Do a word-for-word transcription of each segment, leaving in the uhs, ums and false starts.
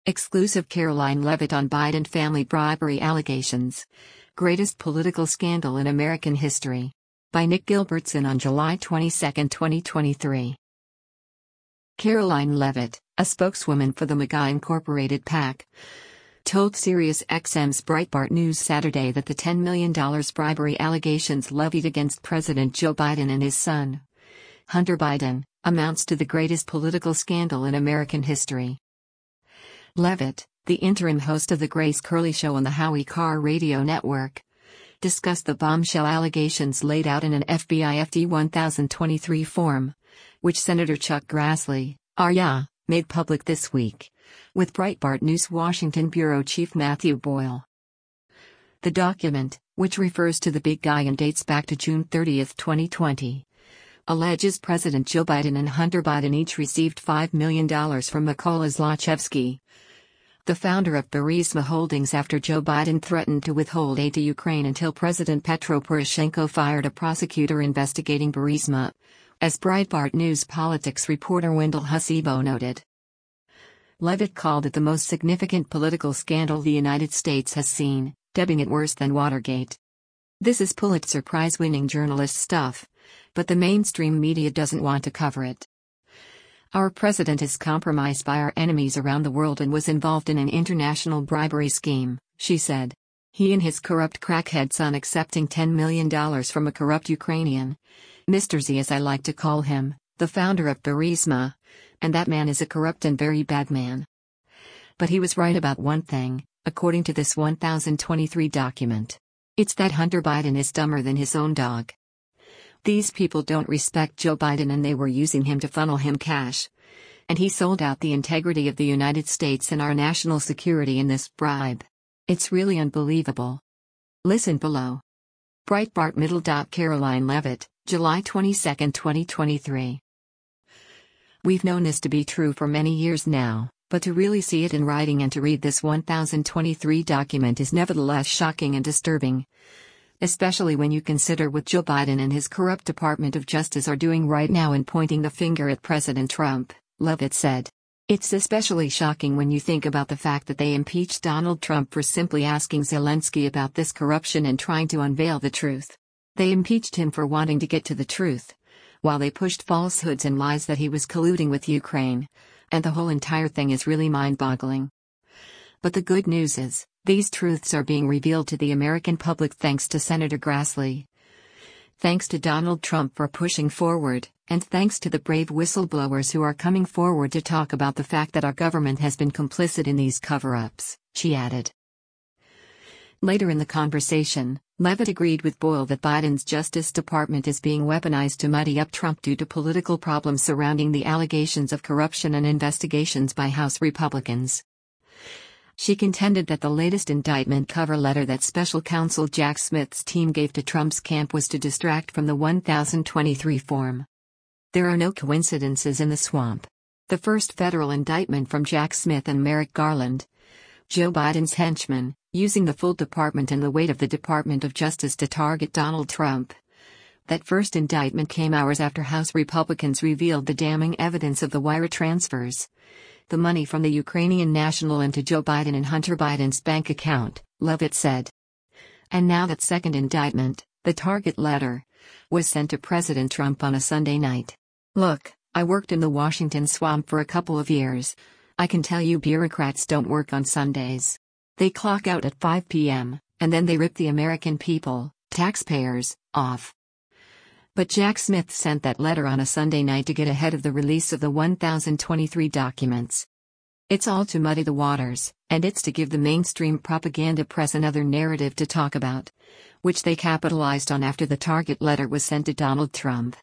Exclusive Caroline Leavitt on Biden family bribery allegations. Greatest political scandal in American history. By Nick Gilbertson on July twenty-second, twenty twenty-three. Caroline Leavitt, a spokeswoman for the MAGA Incorporated PAC, told SiriusXM's Breitbart News Saturday that the ten million dollars bribery allegations levied against President Joe Biden and his son, Hunter Biden, amounts to the greatest political scandal in American history. Leavitt, the interim host of the Grace Curley Show on the Howie Carr radio network, discussed the bombshell allegations laid out in an F B I F D one thousand twenty-three form, which Senator Chuck Grassley, R Y A, made public this week, with Breitbart News Washington bureau chief Matthew Boyle. The document, which refers to the big guy and dates back to June thirtieth, twenty twenty, alleges President Joe Biden and Hunter Biden each received five million dollars from Mykola Zlochevsky, the founder of Burisma Holdings, after Joe Biden threatened to withhold aid to Ukraine until President Petro Poroshenko fired a prosecutor investigating Burisma, as Breitbart News politics reporter Wendell Hussebo noted. Leavitt called it the most significant political scandal the United States has seen, dubbing it worse than Watergate. This is Pulitzer Prize-winning journalist stuff, but the mainstream media doesn't want to cover it. Our president is compromised by our enemies around the world and was involved in an international bribery scheme, she said. He and his corrupt crackhead son accepting ten million dollars from a corrupt Ukrainian, Mister Z as I like to call him, the founder of Burisma, and that man is a corrupt and very bad man. But he was right about one thing, according to this one thousand twenty-three document. It's that Hunter Biden is dumber than his own dog. These people don't respect Joe Biden and they were using him to funnel him cash. And he sold out the integrity of the United States and our national security in this bribe. It's really unbelievable. Listen below. Breitbart Middle. Caroline Leavitt, July twenty-second, twenty twenty-three. We've known this to be true for many years now, but to really see it in writing and to read this one thousand twenty-three document is nevertheless shocking and disturbing. Especially when you consider what Joe Biden and his corrupt Department of Justice are doing right now in pointing the finger at President Trump, Leavitt said. It's especially shocking when you think about the fact that they impeached Donald Trump for simply asking Zelensky about this corruption and trying to unveil the truth. They impeached him for wanting to get to the truth, while they pushed falsehoods and lies that he was colluding with Ukraine, and the whole entire thing is really mind-boggling. But the good news is, these truths are being revealed to the American public thanks to Senator Grassley. Thanks to Donald Trump for pushing forward, and thanks to the brave whistleblowers who are coming forward to talk about the fact that our government has been complicit in these cover-ups, she added. Later in the conversation, Leavitt agreed with Boyle that Biden's Justice Department is being weaponized to muddy up Trump due to political problems surrounding the allegations of corruption and investigations by House Republicans. She contended that the latest indictment cover letter that special counsel Jack Smith's team gave to Trump's camp was to distract from the one thousand twenty-three form. There are no coincidences in the swamp. The first federal indictment from Jack Smith and Merrick Garland, Joe Biden's henchmen, using the full department and the weight of the Department of Justice to target Donald Trump. That first indictment came hours after House Republicans revealed the damning evidence of the wire transfers. The money from the Ukrainian national into Joe Biden and Hunter Biden's bank account, Leavitt said. And now that second indictment, the target letter, was sent to President Trump on a Sunday night. Look, I worked in the Washington swamp for a couple of years. I can tell you bureaucrats don't work on Sundays. They clock out at five p m, and then they rip the American people, taxpayers, off. But Jack Smith sent that letter on a Sunday night to get ahead of the release of the one thousand twenty-three documents. It's all to muddy the waters, and it's to give the mainstream propaganda press another narrative to talk about, which they capitalized on after the target letter was sent to Donald Trump.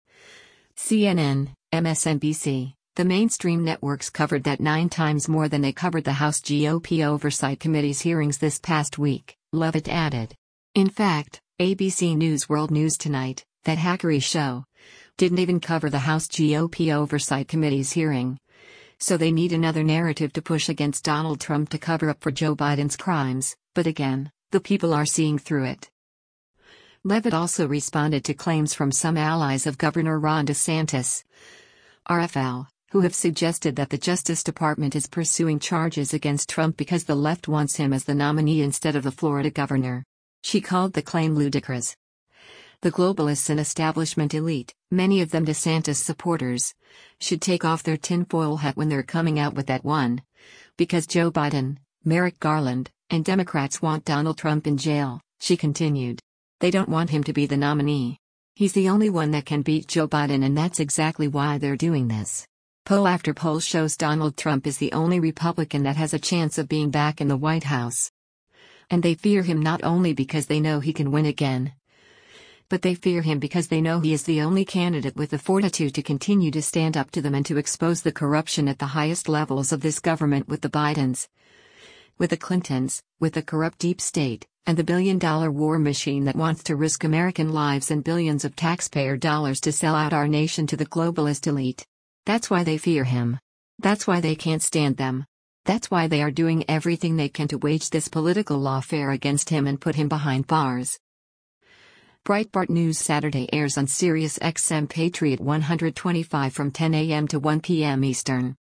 C N N, M S N B C, the mainstream networks covered that nine times more than they covered the House G O P Oversight Committee's hearings this past week, Leavitt added. In fact, A B C News World News Tonight, that hackery show, didn't even cover the House G O P Oversight Committee's hearing. So they need another narrative to push against Donald Trump to cover up for Joe Biden's crimes, but again, the people are seeing through it. Leavitt also responded to claims from some allies of Governor Ron DeSantis, R F L, who have suggested that the Justice Department is pursuing charges against Trump because the left wants him as the nominee instead of the Florida governor. She called the claim ludicrous. The globalists and establishment elite, many of them DeSantis supporters, should take off their tinfoil hat when they're coming out with that one. Because Joe Biden, Merrick Garland, and Democrats want Donald Trump in jail, she continued. They don't want him to be the nominee. He's the only one that can beat Joe Biden, and that's exactly why they're doing this. Poll after poll shows Donald Trump is the only Republican that has a chance of being back in the White House. And they fear him not only because they know he can win again, but they fear him because they know he is the only candidate with the fortitude to continue to stand up to them and to expose the corruption at the highest levels of this government, with the Bidens, with the Clintons, with the corrupt deep state, and the billion-dollar war machine that wants to risk American lives and billions of taxpayer dollars to sell out our nation to the globalist elite. That's why they fear him. That's why they can't stand them. That's why they are doing everything they can to wage this political lawfare against him and put him behind bars. Breitbart News Saturday airs on Sirius X M Patriot one twenty-five from ten a m to one p m Eastern.